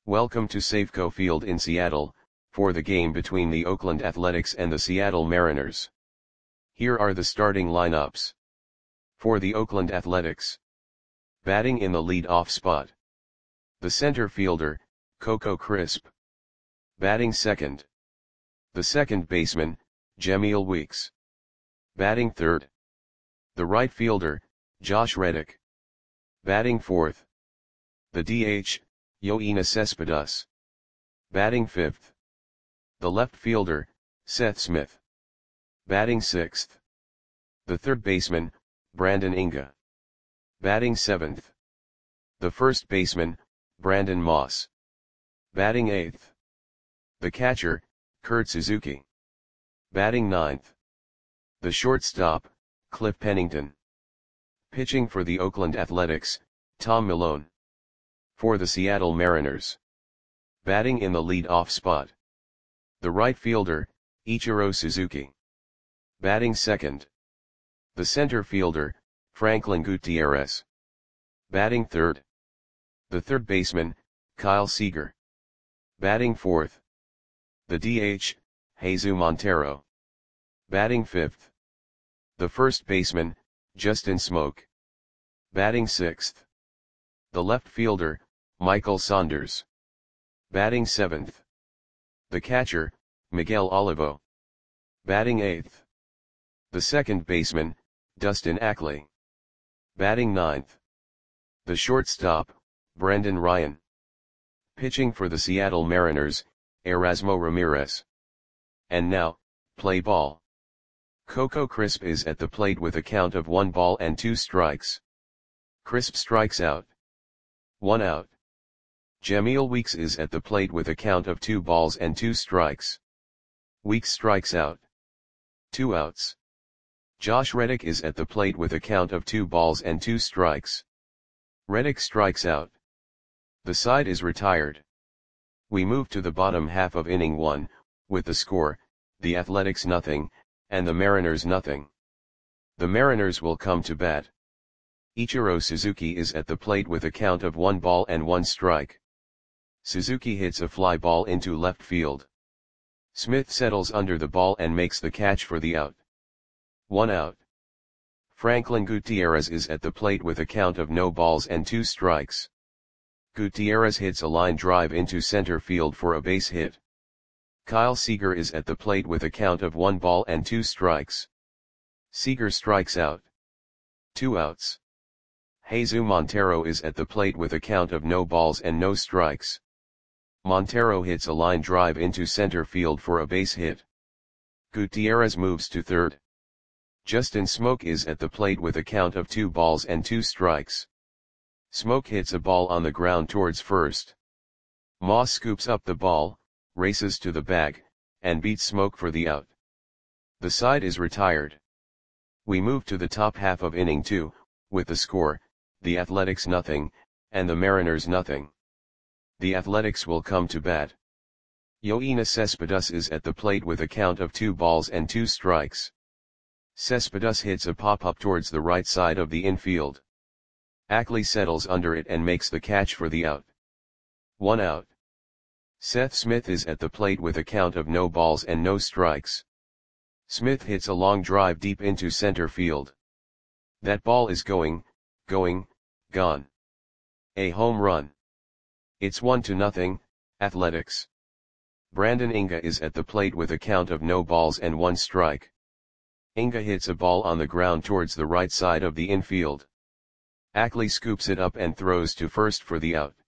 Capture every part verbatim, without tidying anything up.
Welcome to Safeco Field in Seattle, for the game between the Oakland Athletics and the Seattle Mariners. Here are the starting lineups. For the Oakland Athletics. Batting in the lead-off spot. The center fielder, Coco Crisp. Batting second. The second baseman, Jemile Weeks. Batting third. The right fielder, Josh Reddick. Batting fourth. The D H, Yoenis Cespedes. Batting fifth. The left fielder, Seth Smith. Batting sixth. The third baseman, Brandon Inga. Batting seventh. The first baseman, Brandon Moss. Batting eighth. The catcher, Kurt Suzuki. Batting ninth. The shortstop, Cliff Pennington. Pitching for the Oakland Athletics, Tom Milone. For the Seattle Mariners. Batting in the lead-off spot. The right fielder, Ichiro Suzuki. Batting second. The center fielder, Franklin Gutierrez. Batting third. The third baseman, Kyle Seager. Batting fourth. The D H, Jesus Montero. Batting fifth. The first baseman, Justin Smoak. Batting sixth. The left fielder, Michael Saunders. Batting seventh. The catcher, Miguel Olivo. Batting eighth. The second baseman, Dustin Ackley. Batting ninth. The shortstop, Brendan Ryan. Pitching for the Seattle Mariners, Erasmo Ramirez. And now, play ball. Coco Crisp is at the plate with a count of one ball and two strikes. Crisp strikes out. One out. Jemile Weeks is at the plate with a count of two balls and two strikes. Weeks strikes out. Two outs. Josh Reddick is at the plate with a count of two balls and two strikes. Reddick strikes out. The side is retired. We move to the bottom half of inning one, with the score, the Athletics nothing, and the Mariners nothing. The Mariners will come to bat. Ichiro Suzuki is at the plate with a count of one ball and one strike. Suzuki hits a fly ball into left field. Smith settles under the ball and makes the catch for the out. One out. Franklin Gutierrez is at the plate with a count of no balls and two strikes. Gutierrez hits a line drive into center field for a base hit. Kyle Seager is at the plate with a count of one ball and two strikes. Seager strikes out. Two outs. Jesus Montero is at the plate with a count of no balls and no strikes. Montero hits a line drive into center field for a base hit. Gutierrez moves to third. Justin Smoak is at the plate with a count of two balls and two strikes. Smoak hits a ball on the ground towards first. Moss scoops up the ball, races to the bag, and beats Smoak for the out. The side is retired. We move to the top half of inning two, with the score, the Athletics nothing, and the Mariners nothing. The Athletics will come to bat. Yoenis Cespedes is at the plate with a count of two balls and two strikes. Cespedes hits a pop-up towards the right side of the infield. Ackley settles under it and makes the catch for the out. One out. Seth Smith is at the plate with a count of no balls and no strikes. Smith hits a long drive deep into center field. That ball is going, going, gone. A home run. It's one to nothing, Athletics. Brandon Inga is at the plate with a count of no balls and one strike. Inga hits a ball on the ground towards the right side of the infield. Ackley scoops it up and throws to first for the out.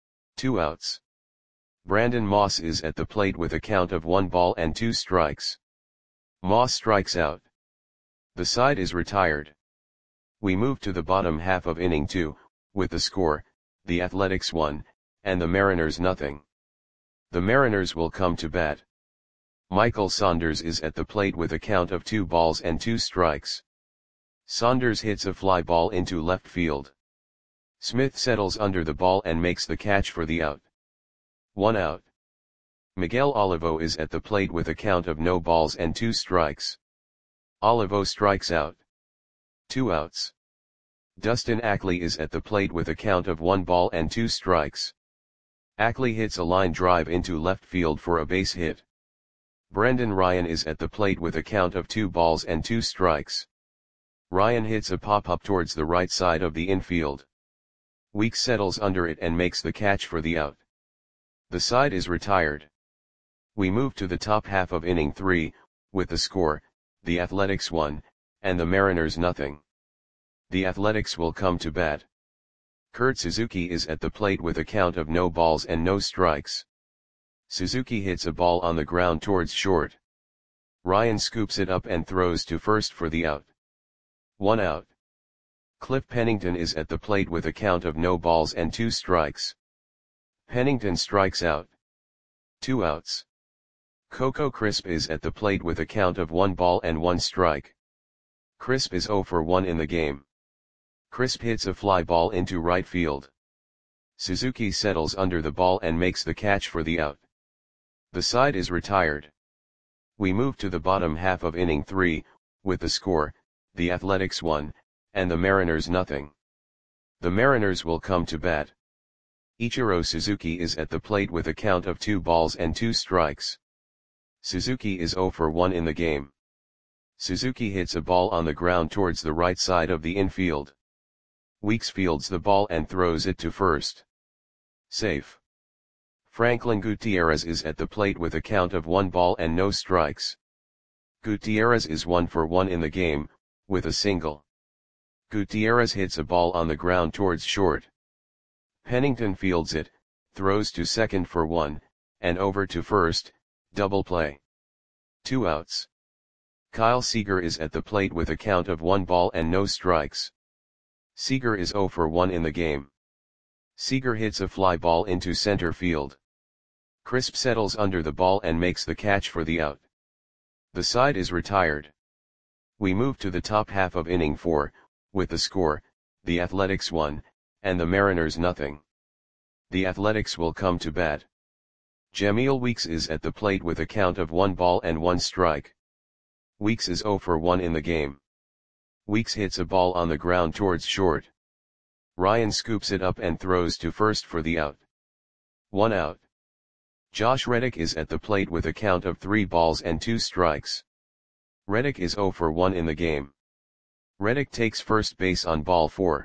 Two outs. Brandon Moss is at the plate with a count of one ball and two strikes. Moss strikes out. The side is retired. We move to the bottom half of inning two, with the score, the Athletics one, and the Mariners nothing. The Mariners will come to bat. Michael Saunders is at the plate with a count of two balls and two strikes. Saunders hits a fly ball into left field. Smith settles under the ball and makes the catch for the out. One out. Miguel Olivo is at the plate with a count of no balls and two strikes. Olivo strikes out. Two outs. Dustin Ackley is at the plate with a count of one ball and two strikes. Ackley hits a line drive into left field for a base hit. Brendan Ryan is at the plate with a count of two balls and two strikes. Ryan hits a pop-up towards the right side of the infield. Weeks settles under it and makes the catch for the out. The side is retired. We move to the top half of inning three, with the score, the Athletics one, and the Mariners nothing. The Athletics will come to bat. Kurt Suzuki is at the plate with a count of no balls and no strikes. Suzuki hits a ball on the ground towards short. Ryan scoops it up and throws to first for the out. One out. Cliff Pennington is at the plate with a count of no balls and two strikes. Pennington strikes out. Two outs. Coco Crisp is at the plate with a count of one ball and one strike. Crisp is oh for one in the game. Crisp hits a fly ball into right field. Suzuki settles under the ball and makes the catch for the out. The side is retired. We move to the bottom half of inning three, with the score, the Athletics one, and the Mariners nothing. The Mariners will come to bat. Ichiro Suzuki is at the plate with a count of two balls and two strikes. Suzuki is oh for one in the game. Suzuki hits a ball on the ground towards the right side of the infield. Weeks fields the ball and throws it to first. Safe. Franklin Gutierrez is at the plate with a count of one ball and no strikes. Gutierrez is one for one in the game, with a single. Gutierrez hits a ball on the ground towards short. Pennington fields it, throws to second for one, and over to first, double play. Two outs. Kyle Seager is at the plate with a count of one ball and no strikes. Seager is oh for one in the game. Seager hits a fly ball into center field. Crisp settles under the ball and makes the catch for the out. The side is retired. We move to the top half of inning four, with the score, the Athletics one, and the Mariners nothing. The Athletics will come to bat. Jamil Weeks is at the plate with a count of one ball and one strike. Weeks is oh for one in the game. Weeks hits a ball on the ground towards short. Ryan scoops it up and throws to first for the out. One out. Josh Reddick is at the plate with a count of three balls and two strikes. Reddick is oh for one in the game. Reddick takes first base on ball four.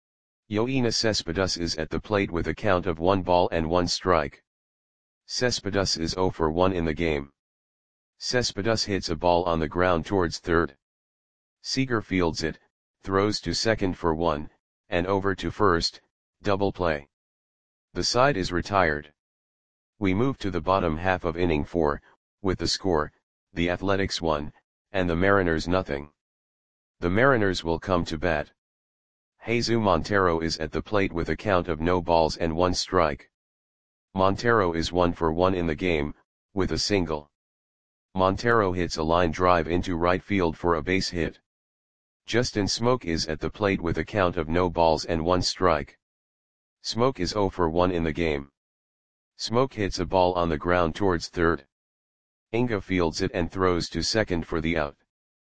Yoenis Cespedes is at the plate with a count of one ball and one strike. Cespedes is oh for one in the game. Cespedes hits a ball on the ground towards third. Seager fields it, throws to second for one, and over to first, double play. The side is retired. We move to the bottom half of inning four, with the score, the Athletics one, and the Mariners nothing. The Mariners will come to bat. Jesus Montero is at the plate with a count of no balls and one strike. Montero is one for one in the game, with a single. Montero hits a line drive into right field for a base hit. Justin Smoke is at the plate with a count of no balls and one strike. Smoke is oh for one in the game. Smoke hits a ball on the ground towards third. Inga fields it and throws to second for the out.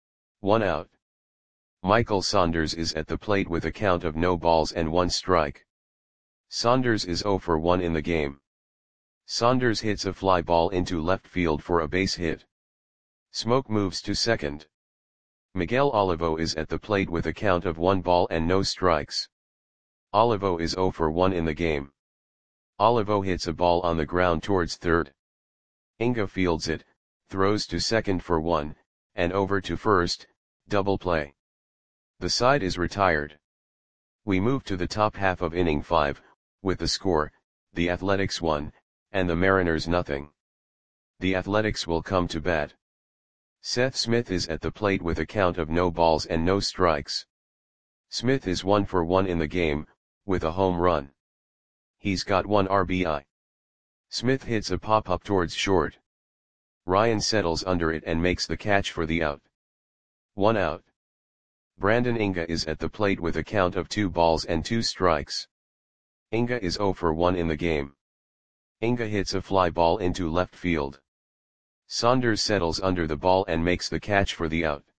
One out. Michael Saunders is at the plate with a count of no balls and one strike. Saunders is oh for one in the game. Saunders hits a fly ball into left field for a base hit. Smoke moves to second. Miguel Olivo is at the plate with a count of one ball and no strikes. Olivo is oh for one in the game. Olivo hits a ball on the ground towards third. Inga fields it, throws to second for one, and over to first, double play. The side is retired. We move to the top half of inning five, with the score, the Athletics one, and the Mariners nothing. The Athletics will come to bat. Seth Smith is at the plate with a count of no balls and no strikes. Smith is one for one in the game, with a home run. He's got one R B I. Smith hits a pop-up towards short. Ryan settles under it and makes the catch for the out. One out. Brandon Inga is at the plate with a count of two balls and two strikes. Inga is oh for one in the game. Inga hits a fly ball into left field. Saunders settles under the ball and makes the catch for the out.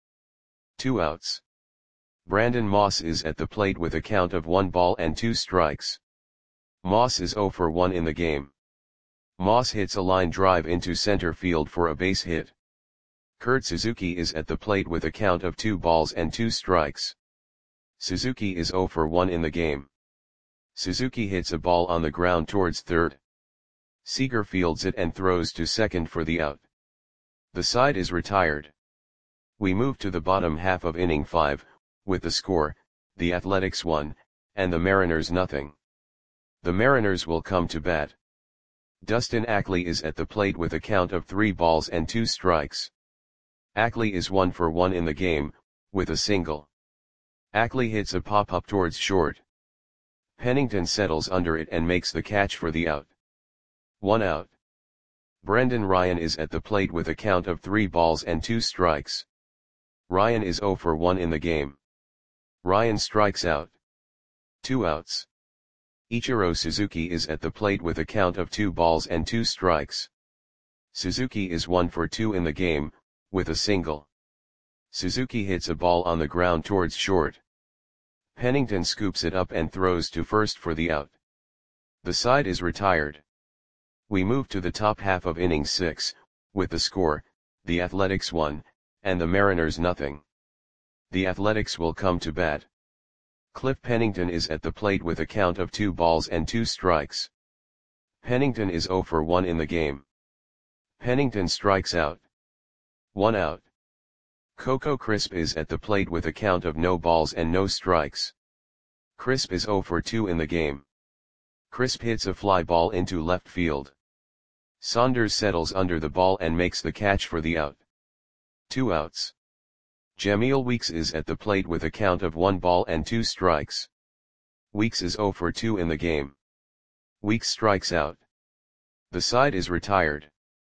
Two outs. Brandon Moss is at the plate with a count of one ball and two strikes. Moss is oh for one in the game. Moss hits a line drive into center field for a base hit. Kurt Suzuki is at the plate with a count of two balls and two strikes. Suzuki is zero for one in the game. Suzuki hits a ball on the ground towards third. Seager fields it and throws to second for the out. The side is retired. We move to the bottom half of inning five, with the score, the Athletics one, and the Mariners nothing. The Mariners will come to bat. Dustin Ackley is at the plate with a count of three balls and two strikes. Ackley is one for one in the game, with a single. Ackley hits a pop-up towards short. Pennington settles under it and makes the catch for the out. One out. Brendan Ryan is at the plate with a count of three balls and two strikes. Ryan is zero for one in the game. Ryan strikes out. Two outs. Ichiro Suzuki is at the plate with a count of two balls and two strikes. Suzuki is one for two in the game, with a single. Suzuki hits a ball on the ground towards short. Pennington scoops it up and throws to first for the out. The side is retired. We move to the top half of inning six, with the score, the Athletics one, and the Mariners nothing. The Athletics will come to bat. Cliff Pennington is at the plate with a count of two balls and two strikes. Pennington is zero for one in the game. Pennington strikes out. One out. Coco Crisp is at the plate with a count of no balls and no strikes. Crisp is zero for two in the game. Crisp hits a fly ball into left field. Saunders settles under the ball and makes the catch for the out. Two outs. Jameel Weeks is at the plate with a count of one ball and two strikes. Weeks is zero for two in the game. Weeks strikes out. The side is retired.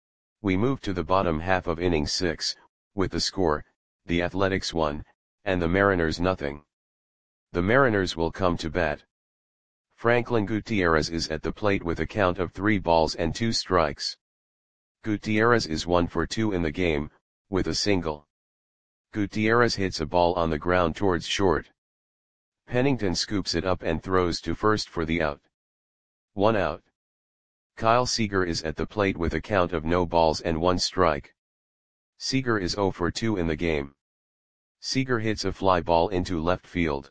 We move to the bottom half of inning six, with the score, the Athletics one, and the Mariners nothing. The Mariners will come to bat. Franklin Gutierrez is at the plate with a count of three balls and two strikes. Gutierrez is one for two in the game, with a single. Gutierrez hits a ball on the ground towards short. Pennington scoops it up and throws to first for the out. One out. Kyle Seager is at the plate with a count of no balls and one strike. Seager is zero for two in the game. Seager hits a fly ball into left field.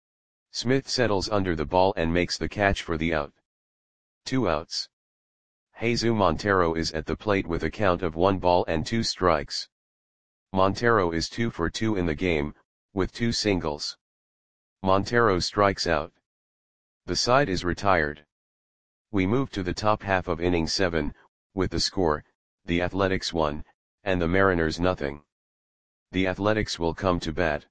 Smith settles under the ball and makes the catch for the out. Two outs. Jesus Montero is at the plate with a count of one ball and two strikes. Montero is two for two in the game, with two singles. Montero strikes out. The side is retired. We move to the top half of inning seven, with the score, the Athletics one, and the Mariners nothing. The Athletics will come to bat.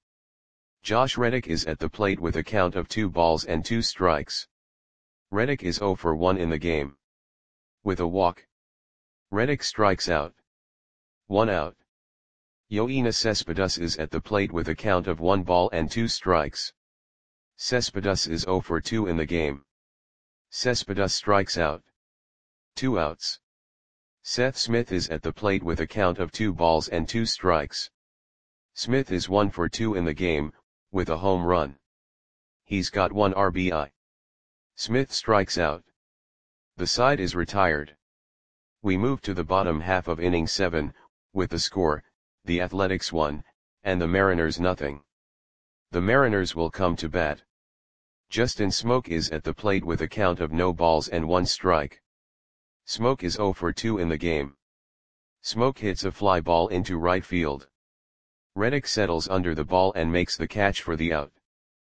Josh Reddick is at the plate with a count of two balls and two strikes. Reddick is zero for one in the game. With a walk. Reddick strikes out. One out. Yoenis Cespedes is at the plate with a count of one ball and two strikes. Cespedes is zero for two in the game. Cespedes strikes out. Two outs. Seth Smith is at the plate with a count of two balls and two strikes. Smith is one for two in the game, with a home run. He's got one R B I. Smith strikes out. The side is retired. We move to the bottom half of inning seven, with the score, the Athletics one, and the Mariners nothing. The Mariners will come to bat. Justin Smoke is at the plate with a count of no balls and one strike. Smoke is zero for two in the game. Smoke hits a fly ball into right field. Reddick settles under the ball and makes the catch for the out.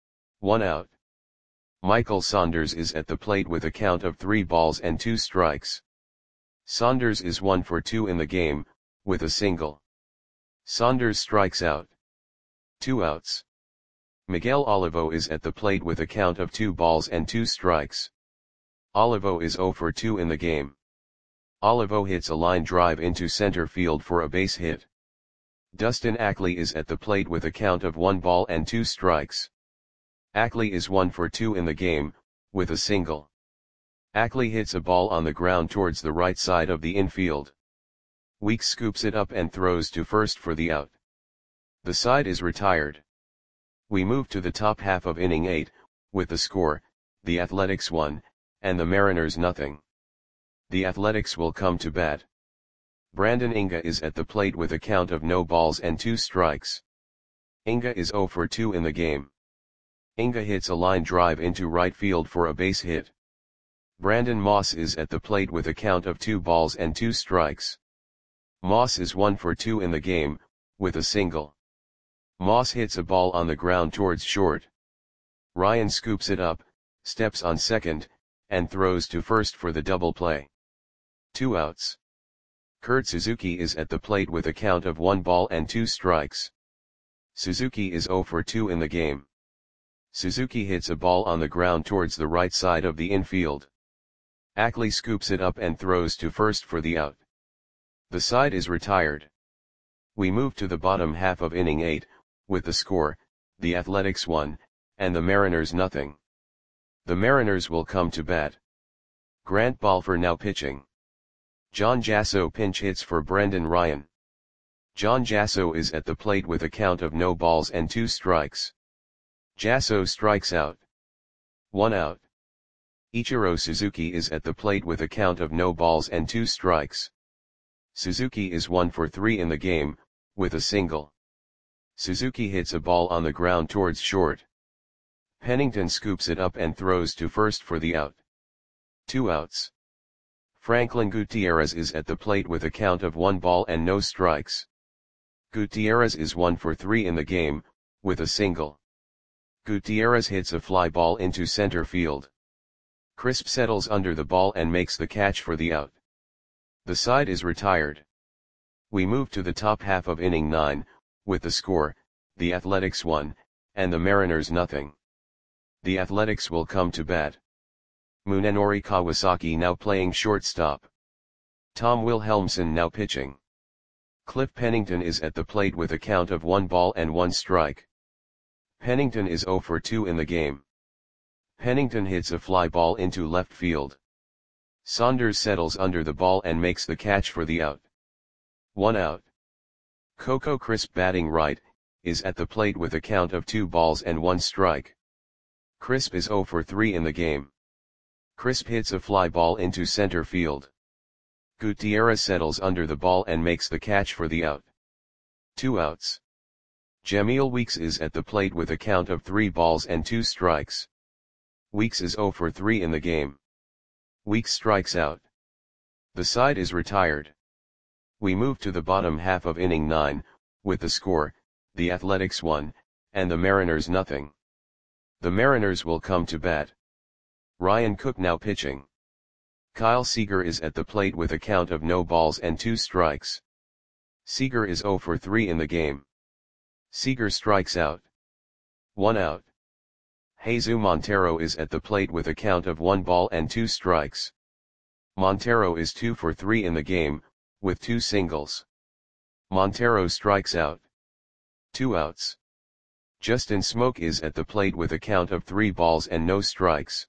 One out. Michael Saunders is at the plate with a count of three balls and two strikes. Saunders is one for two in the game, with a single. Saunders strikes out. Two outs. Miguel Olivo is at the plate with a count of two balls and two strikes. Olivo is zero for two in the game. Olivo hits a line drive into center field for a base hit. Dustin Ackley is at the plate with a count of one ball and two strikes. Ackley is one for two in the game, with a single. Ackley hits a ball on the ground towards the right side of the infield. Weeks scoops it up and throws to first for the out. The side is retired. We move to the top half of inning eight, with the score, the Athletics one, and the Mariners nothing. The Athletics will come to bat. Brandon Inga is at the plate with a count of no balls and two strikes. Inga is zero for two in the game. Inga hits a line drive into right field for a base hit. Brandon Moss is at the plate with a count of two balls and two strikes. Moss is one for two in the game, with a single. Moss hits a ball on the ground towards short. Ryan scoops it up, steps on second, and throws to first for the double play. Two outs. Kurt Suzuki is at the plate with a count of one ball and two strikes. Suzuki is zero for two in the game. Suzuki hits a ball on the ground towards the right side of the infield. Ackley scoops it up and throws to first for the out. The side is retired. We move to the bottom half of inning eight, with the score, the Athletics one, and the Mariners nothing. The Mariners will come to bat. Grant Balfour now pitching. John Jasso pinch hits for Brendan Ryan. John Jasso is at the plate with a count of no balls and two strikes. Jasso strikes out. One out. Ichiro Suzuki is at the plate with a count of no balls and two strikes. Suzuki is one for three in the game, with a single. Suzuki hits a ball on the ground towards short. Pennington scoops it up and throws to first for the out. Two outs. Franklin Gutierrez is at the plate with a count of one ball and no strikes. Gutierrez is one for three in the game, with a single. Gutierrez hits a fly ball into center field. Crisp settles under the ball and makes the catch for the out. The side is retired. We move to the top half of inning nine, with the score, the Athletics one, and the Mariners nothing. The Athletics will come to bat. Munenori Kawasaki now playing shortstop. Tom Wilhelmsen now pitching. Cliff Pennington is at the plate with a count of one ball and one strike. Pennington is zero for two in the game. Pennington hits a fly ball into left field. Saunders settles under the ball and makes the catch for the out. One out. Coco Crisp batting right, is at the plate with a count of two balls and one strike. Crisp is zero for three in the game. Crisp hits a fly ball into center field. Gutierrez settles under the ball and makes the catch for the out. Two outs. Jamil Weeks is at the plate with a count of three balls and two strikes. Weeks is zero for three in the game. Weeks strikes out. The side is retired. We move to the bottom half of inning nine, with the score, the Athletics one, and the Mariners nothing. The Mariners will come to bat. Ryan Cook now pitching. Kyle Seager is at the plate with a count of no balls and two strikes. Seager is zero for three in the game. Seager strikes out. One out. Jesus Montero is at the plate with a count of one ball and two strikes. Montero is two for three in the game, with two singles. Montero strikes out. Two outs. Justin Smoke is at the plate with a count of three balls and no strikes.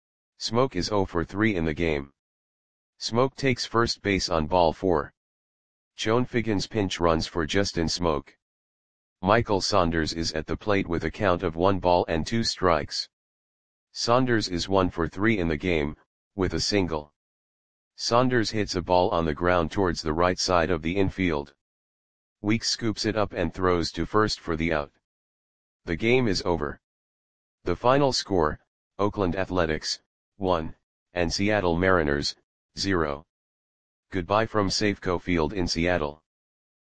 Smoke is zero for three in the game. Smoke takes first base on ball four. Joan Figgins pinch runs for Justin Smoke. Michael Saunders is at the plate with a count of one ball and two strikes. Saunders is one for three in the game, with a single. Saunders hits a ball on the ground towards the right side of the infield. Weeks scoops it up and throws to first for the out. The game is over. The final score, Oakland Athletics, one, and Seattle Mariners, zero. Goodbye from Safeco Field in Seattle.